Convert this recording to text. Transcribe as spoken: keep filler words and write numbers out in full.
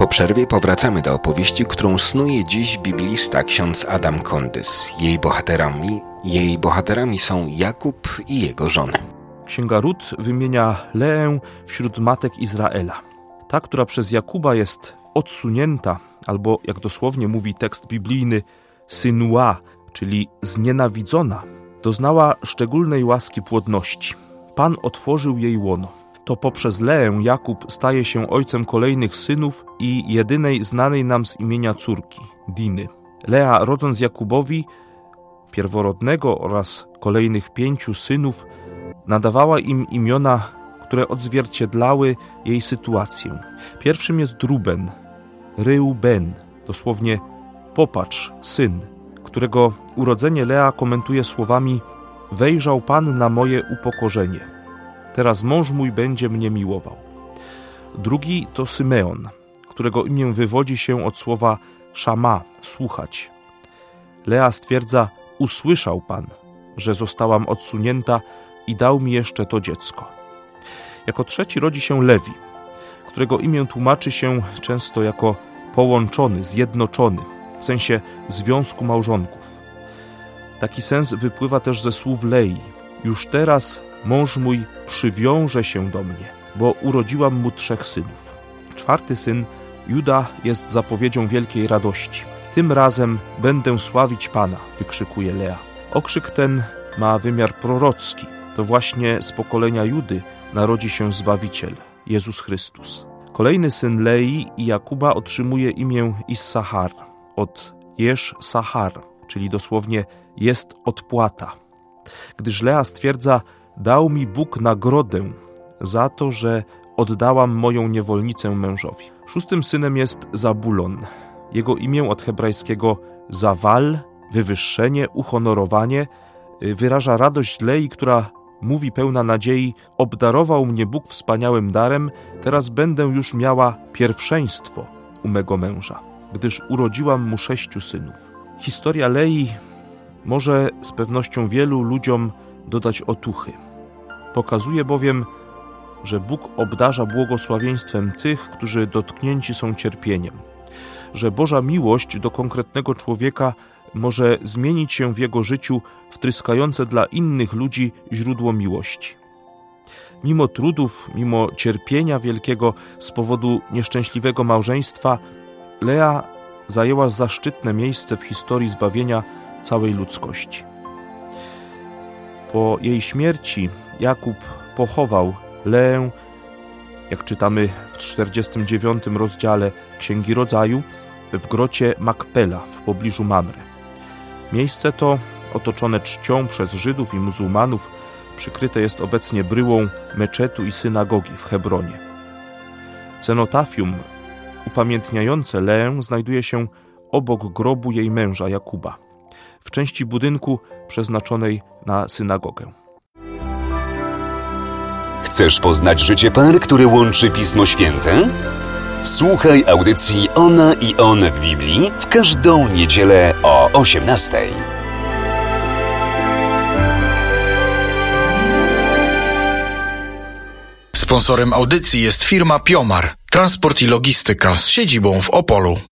Po przerwie powracamy do opowieści, którą snuje dziś biblista ksiądz Adam Kondys. Jej bohaterami, jej bohaterami są Jakub i jego żony. Księga Rut wymienia Leę wśród matek Izraela. Ta, która przez Jakuba jest odsunięta, albo jak dosłownie mówi tekst biblijny, synua, czyli znienawidzona, doznała szczególnej łaski płodności. Pan otworzył jej łono. To poprzez Leę Jakub staje się ojcem kolejnych synów i jedynej znanej nam z imienia córki, Diny. Lea, rodząc Jakubowi pierworodnego oraz kolejnych pięciu synów, nadawała im imiona, które odzwierciedlały jej sytuację. Pierwszym jest Ruben, Reuben, dosłownie popatrz, syn, którego urodzenie Lea komentuje słowami: wejrzał Pan na moje upokorzenie. Teraz mąż mój będzie mnie miłował. Drugi to Symeon, którego imię wywodzi się od słowa szama, słuchać. Lea stwierdza: usłyszał Pan, że zostałam odsunięta i dał mi jeszcze to dziecko. Jako trzeci rodzi się Lewi, którego imię tłumaczy się często jako połączony, zjednoczony, w sensie związku małżonków. Taki sens wypływa też ze słów Lei: już teraz mąż mój przywiąże się do mnie, bo urodziłam mu trzech synów. Czwarty syn, Juda, jest zapowiedzią wielkiej radości. Tym razem będę sławić Pana, wykrzykuje Lea. Okrzyk ten ma wymiar prorocki. To właśnie z pokolenia Judy narodzi się Zbawiciel, Jezus Chrystus. Kolejny syn Lei i Jakuba otrzymuje imię Issachar, od Jesz Sachar, czyli dosłownie jest odpłata. Gdyż Lea stwierdza: dał mi Bóg nagrodę za to, że oddałam moją niewolnicę mężowi. Szóstym synem jest Zabulon. Jego imię od hebrajskiego zawal, wywyższenie, uhonorowanie, wyraża radość Lei, która mówi pełna nadziei: obdarował mnie Bóg wspaniałym darem, teraz będę już miała pierwszeństwo u mego męża, gdyż urodziłam mu sześciu synów. Historia Lei może z pewnością wielu ludziom dodać otuchy. Pokazuje bowiem, że Bóg obdarza błogosławieństwem tych, którzy dotknięci są cierpieniem, że Boża miłość do konkretnego człowieka może zmienić się w jego życiu w tryskające dla innych ludzi źródło miłości. Mimo trudów, mimo cierpienia wielkiego z powodu nieszczęśliwego małżeństwa, Lea zajęła zaszczytne miejsce w historii zbawienia całej ludzkości. Po jej śmierci Jakub pochował Leę, jak czytamy w czterdziestym dziewiątym rozdziale Księgi Rodzaju, w grocie Makpela w pobliżu Mamre. Miejsce to, otoczone czcią przez Żydów i muzułmanów, przykryte jest obecnie bryłą meczetu i synagogi w Hebronie. Cenotafium upamiętniające Leę znajduje się obok grobu jej męża Jakuba, w części budynku przeznaczonej na synagogę. Chcesz poznać życie par, które łączy Pismo Święte? Słuchaj audycji Ona i On w Biblii w każdą niedzielę o osiemnastej. Sponsorem audycji jest firma Piomar, transport i logistyka z siedzibą w Opolu.